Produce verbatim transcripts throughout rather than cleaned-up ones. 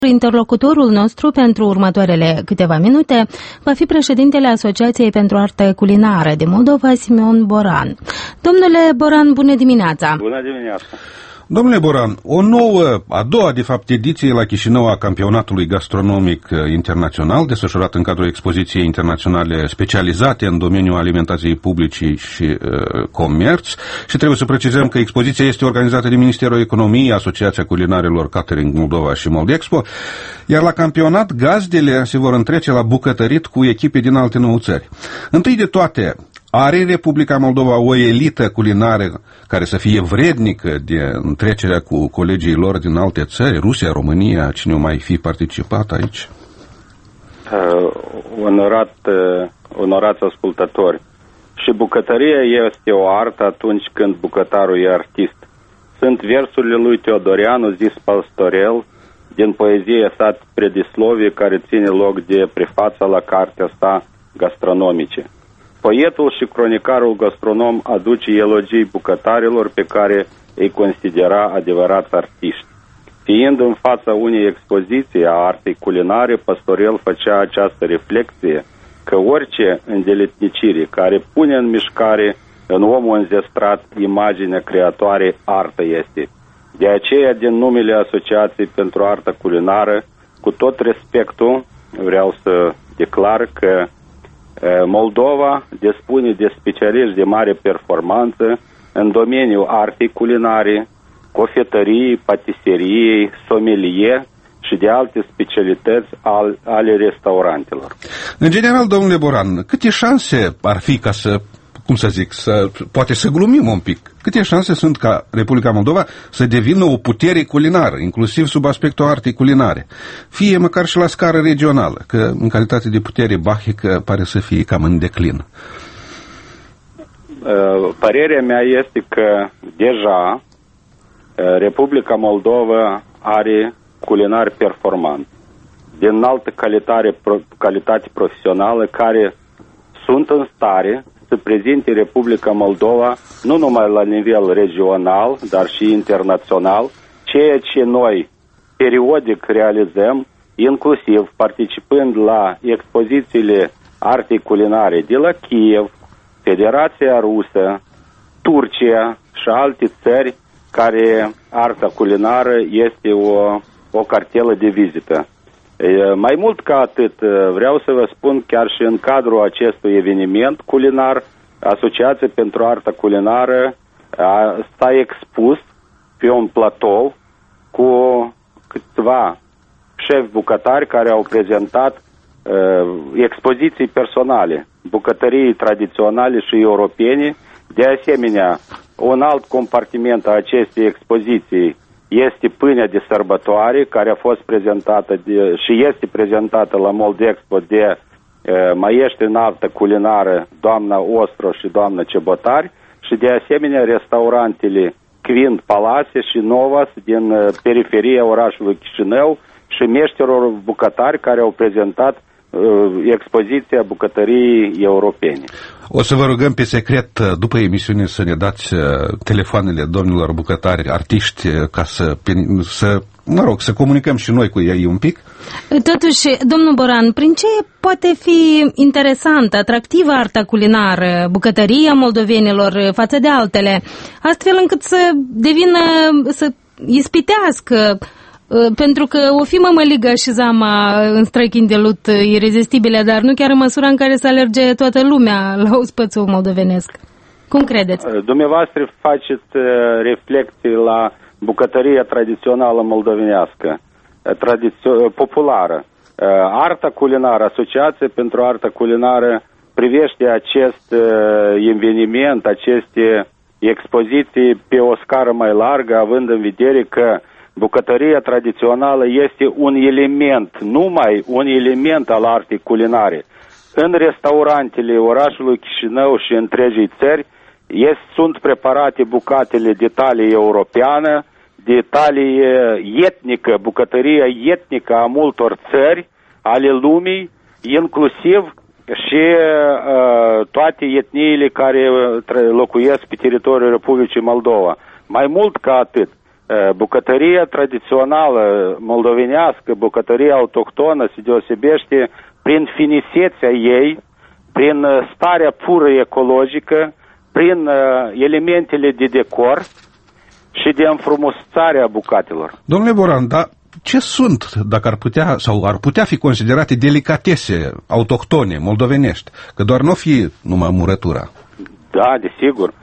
Interlocutorul nostru pentru următoarele câteva minute va fi președintele Asociației pentru Artă Culinară din Moldova, Simeon Boran. Domnule Boran, bună dimineața! Bună dimineața! Domnule Boran, o nouă, a doua, de fapt, ediție la Chișinău a Campionatului Gastronomic Internațional, desfășurat în cadrul expoziției internaționale specializate în domeniul alimentației publice și uh, comerț. Și trebuie să precizăm că expoziția este organizată de Ministerul Economiei, Asociația Culinarelor Catering Moldova și Moldexpo, iar la campionat gazdele se vor întrece la bucătărit cu echipe din alte nouă țări. Întâi de toate, are Republica Moldova o elită culinară care să fie vrednică de întrecerea cu colegii lor din alte țări, Rusia, România, cine o mai fi participat aici? Uh, onorat, uh, onorați ascultători, și bucătăria este o artă atunci când bucătarul e artist. Sunt versurile lui Teodorianu, zis pastorel, din poezia sa Predislovie, care ține loc de prefața la cartea sa gastronomice. Poetul și cronicarul gastronom aduce elogii bucătarilor pe care îi considera adevărați artiști. Fiind în fața unei expoziții a artei culinare, Pastorel făcea această reflexie că orice îndeletnicire care pune în mișcare în omul înzestrat imaginea creatoare, artă este. De aceea, din numele Asociației pentru Artă Culinară, cu tot respectul, vreau să declar că Moldova dispune de specialiști de mare performanță în domeniul artei culinare, cofetăriei, patiseriei, sommelier și de alte specialități al, ale restaurantelor. În general, domnule Boran, câte șanse ar fi ca să, cum să zic, să, poate să glumim un pic, câte șanse sunt ca Republica Moldova să devină o putere culinară, inclusiv sub aspectul artei culinare, fie măcar și la scară regională, că în calitate de putere bahică pare să fie cam în declin? Părerea mea este că deja Republica Moldova are culinari performanți, de înaltă calitate, calitate profesională, care sunt în stare să prezinte Republica Moldova nu numai la nivel regional, dar și internațional, ceea ce noi periodic realizăm, inclusiv participând la expozițiile artei culinare de la Kiev, Federația Rusă, Turcia și alte țări care arta culinară este o, o cartelă de vizită. Mai mult ca atât, vreau să vă spun, chiar și în cadrul acestui eveniment culinar, Asociația pentru Artă Culinară s-a expus pe un platou cu câțiva șefi bucătari care au prezentat uh, expoziții personale, bucătării tradiționale și europene. De asemenea, un alt compartiment a acestei expoziții este pâinea de sărbătoare, care a fost prezentată de, și este prezentată la Moldexpo de e, maieștri în artă culinară, doamna Ostro și doamna Cebotari, și de asemenea restaurantele Quint Palace și Novas din periferia orașului Chișinău și meșterilor bucătari care au prezentat expoziția bucătăriei europene. O să vă rugăm pe secret după emisiune să ne dați telefoanele domnilor bucătari, artiști, ca să, să, mă rog, să comunicăm și noi cu ei un pic. Totuși, domnul Boran, prin ce poate fi interesantă, atractivă arta culinară, bucătăria moldovenilor față de altele, astfel încât să devină, să ispitească? Pentru că o fi mămăligă și zama în străchini de lut irezistibile, dar nu chiar în măsura în care să alerge toată lumea la ospățul moldovenesc. Cum credeți? Dumneavoastră faceți reflecții la bucătăria tradițională moldovenească, tradițio- populară. Arta culinară, Asociația pentru Artă Culinară privește acest eveniment, aceste expoziții pe o scară mai largă, având în vedere că bucătăria tradițională este un element, numai un element al artei culinare. În restaurantele orașului Chișinău și întregii țări este, sunt preparate bucatele de talie europeană, de talie etnică, bucătăria etnică a multor țări ale lumii, inclusiv și uh, toate etniile care locuiesc pe teritoriul Republicii Moldova. Mai mult ca atât, Bucătăria tradițională moldovenească, bucătăria autohtonă se deosebește prin finețețea ei, prin starea pură ecologică, prin elementele de decor și de înfrumusețare a bucatelor. Domnule Boran, dar ce sunt, dacă ar putea, sau ar putea fi considerate delicatese autohtone, moldovenești, că doar nu fi numai murătura? Da, desigur.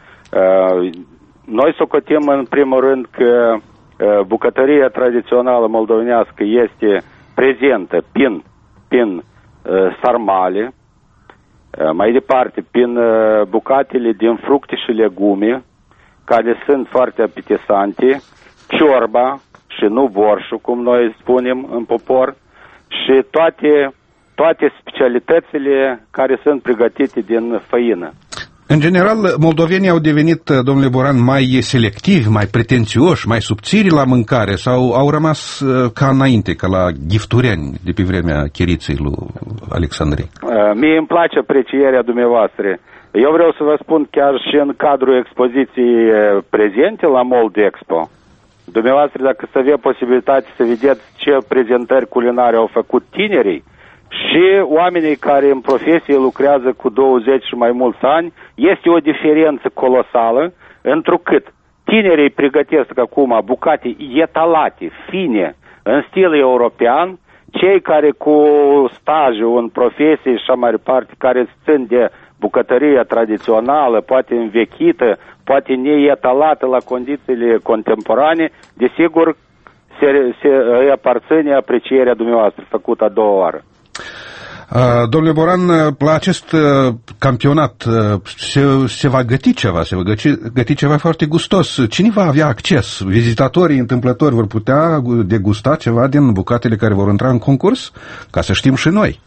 Noi socotim în primul rând că bucătăria tradițională moldovenească este prezentă prin, prin sarmale, mai departe prin bucatele din fructe și legume, care sunt foarte apetesante, ciorba și nu borșul, cum noi spunem în popor, și toate, toate specialitățile care sunt pregătite din făină. În general, moldovenii au devenit, domnule Boran, mai selectivi, mai pretențioși, mai subțiri la mâncare sau au rămas ca înainte, ca la giftureni de pe vremea chiriței lui Alexandrei? Mie îmi place aprecierea dumneavoastră. Eu vreau să vă spun chiar și în cadrul expoziției prezente la Moldexpo. Dumneavoastră, dacă să avea posibilitate să vedeți ce prezentări culinare au făcut tinerii și oamenii care în profesie lucrează cu douăzeci și mai mulți ani, este o diferență colosală, întrucât tinerii pregătesc acum bucate etalate, fine, în stil european, cei care cu stagiul în profesie și așa mai departe, care țin de bucătăria tradițională, poate învechită, poate neetalată la condițiile contemporane, desigur se, se îi aparține aprecierea dumneavoastră făcută a doua oară. Domnule Boran, la acest campionat se, se va găti ceva, se va găti, găti ceva foarte gustos. Cine va avea acces? Vizitatorii întâmplători vor putea degusta ceva din bucatele care vor intra în concurs? Ca să știm și noi.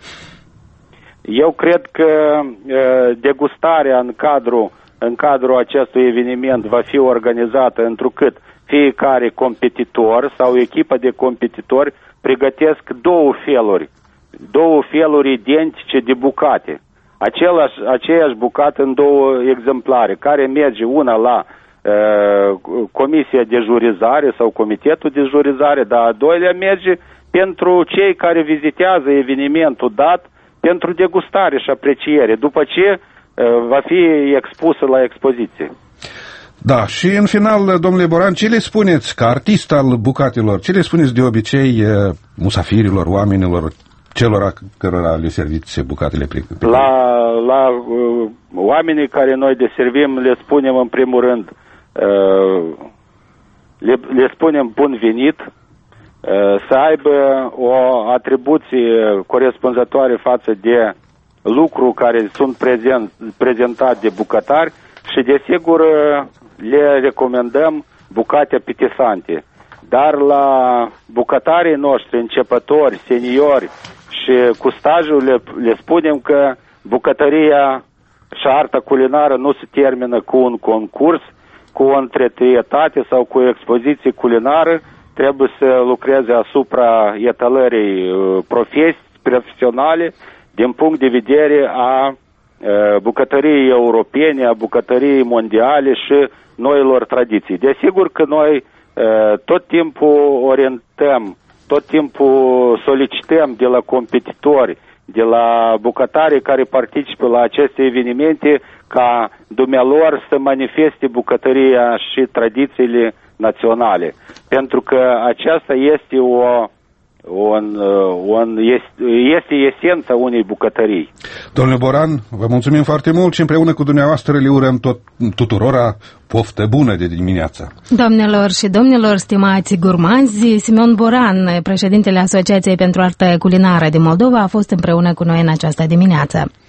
Eu cred că degustarea în cadrul, în cadrul acestui eveniment va fi organizată întrucât fiecare competitor sau echipă de competitori pregătesc două feluri, două feluri identice de bucate. Același, aceeași bucată în două exemplare, care merge una la uh, comisia de jurizare sau comitetul de jurizare, dar a doilea merge pentru cei care vizitează evenimentul dat, pentru degustare și apreciere, după ce uh, va fi expusă la expoziție. Da, și în final, domnule Boran, ce le spuneți ca artist al bucatelor, ce le spuneți de obicei uh, musafirilor, oamenilor, celor cărora le serviți bucatele pregătite? La, la uh, oamenii care noi deservim le spunem în primul rând, uh, le, le spunem bun venit, să aibă o atribuție corespunzătoare față de lucru care sunt prezent, prezentat de bucătari și desigur le recomandăm bucate apetesante. Dar la bucătarii noștri, începători, seniori și cu stajul le, le spunem că bucătăria și arta culinară nu se termină cu un concurs, cu o întretrietate sau cu o expoziție culinară, trebuie să lucreze asupra etalării profesii profesionale din punct de vedere a bucătăriei europene, a bucătăriei mondiale și noilor tradiții. Desigur că noi tot timpul orientăm, tot timpul solicităm de la competitori, de la bucătarii care participă la aceste evenimente, ca dumnealor să manifeste bucătăria și tradițiile naționale. Pentru că aceasta este o, un, un, este esența unei bucătării. Domnule Boran, vă mulțumim foarte mult și împreună cu dumneavoastră le urăm tot, tuturora poftă bună de dimineață. Doamnelor și domnilor, stimați gurmanzi, Simeon Boran, președintele Asociației pentru Artă Culinară din Moldova, a fost împreună cu noi în această dimineață.